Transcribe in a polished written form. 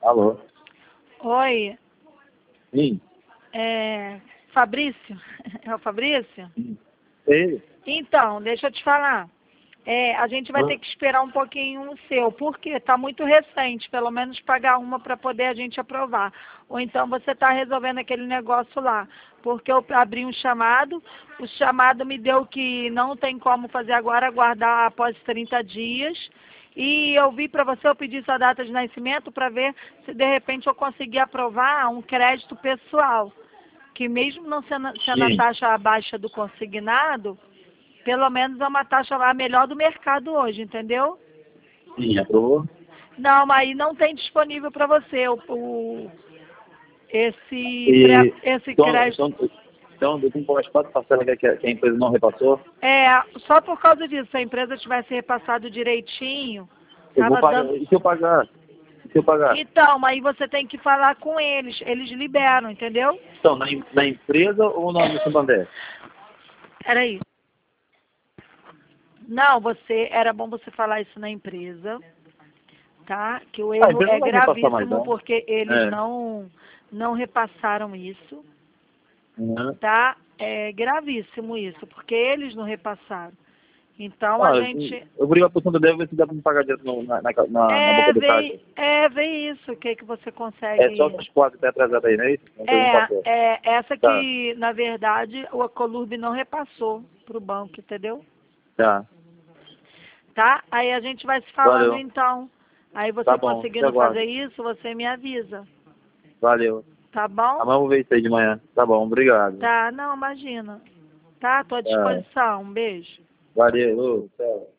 Alô? Oi, Sim. Fabrício? É o Fabrício? Sim. Ele? Então, deixa eu te falar. A gente vai ter que esperar um pouquinho o seu, porque está muito recente, pelo menos pagar uma para poder a gente aprovar. Ou então você está resolvendo aquele negócio lá. Porque eu abri um chamado, o chamado me deu que não tem como fazer agora, aguardar após 30 dias. E eu vi para você, eu pedi sua data de nascimento para ver se de repente eu conseguir aprovar um crédito pessoal. Que mesmo não sendo a Sim. taxa abaixo do consignado, pelo menos é uma taxa lá melhor do mercado hoje, entendeu? Sim, aprovou? Não, mas aí não tem disponível para você E esse então, crédito. eu tenho as 4 parcelas que a empresa não repassou. Só por causa disso, se a empresa tivesse repassado direitinho, Eu vou tava pagar. dando. E se eu pagar? E se eu pagar? Então, aí você tem que falar com eles liberam, entendeu? Então, na empresa ou no Santander? Peraí. Não, era bom você falar isso na empresa, tá? Que o Ah, a erro empresa é não vai repassar mais, gravíssimo não. porque eles É. não repassaram isso, Uhum. tá? É gravíssimo isso, porque eles não repassaram. Então a Ah, gente eu vou ligar pro Santander ver se dá pra me pagar direto na boca do caixa. vê isso, o que que você É só consegue. as 4 que tá atrasado aí, não é isso? A empresa não passou. Essa Tá, que, na verdade, o Colurb não repassou para o banco, entendeu? tá. Tá? Aí a gente vai se falando Valeu. então. Aí Tá você bom, te conseguindo aguardo. fazer isso, você me avisa. Valeu. Tá bom? Amanhã eu vou ver isso aí de manhã. Tá bom, obrigado. Tá, não, imagina. Tá? Tô à Tá. disposição. Um beijo. Valeu. Tchau.